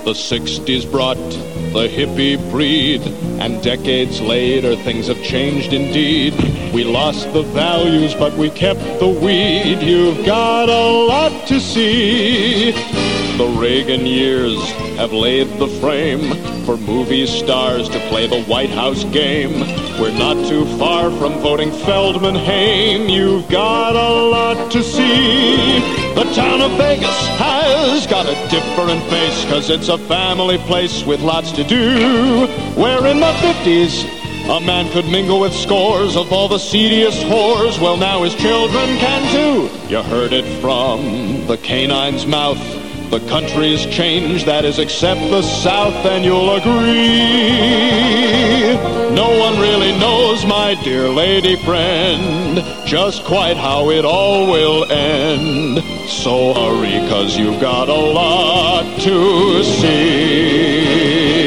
The 60s brought the hippie breed, and decades later things have changed indeed. We lost the values, but we kept the weed. You've got a lot to see. The Reagan years have laid the frame for movie stars to play the White House game. We're not too far from voting Feldman hame. You've got a lot to see. The town of Vegas has got a different face, 'cause it's a family place with lots to do. Where in the 50s a man could mingle with scores of all the seediest whores, well, now his children can too. You heard it from the canine's mouth. The country's changed, that is, except the South, and you'll agree. No one really knows, my dear lady friend, just quite how it all will end. So hurry, 'cause you've got a lot to see.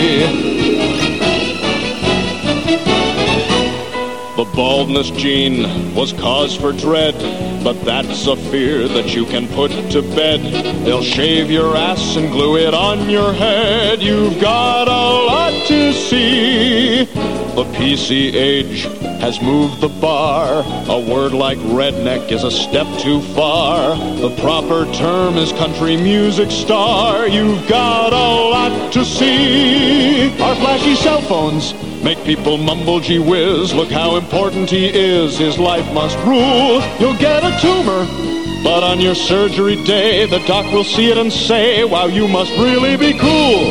The baldness gene was cause for dread, but that's a fear that you can put to bed. They'll shave your ass and glue it on your head. You've got a lot to see. The PC age has moved the bar. A word like redneck is a step too far. The proper term is country music star. You've got a lot to see. Our flashy cell phones make people mumble, gee whiz, look how important he is, his life must rule. You'll get a tumor, but on your surgery day, the doc will see it and say, wow, you must really be cool.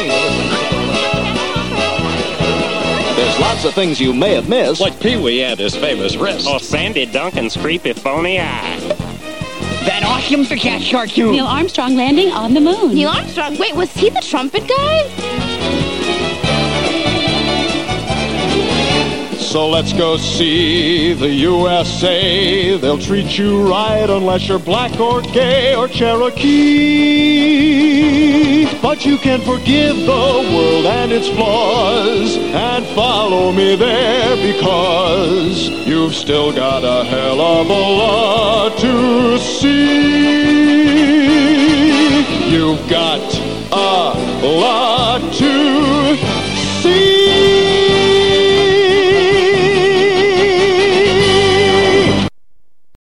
There's lots of things you may have missed, like Pee-wee and his famous wrist, or Sandy Duncan's creepy phony eye. That awesome cat cartoon. Neil Armstrong landing on the moon. Neil Armstrong? Wait, was he the trumpet guy? So let's go see the USA. They'll treat you right unless you're black or gay or Cherokee. But you can forgive the world and its flaws and follow me there, because you've still got a hell of a lot to see. You've got a lot to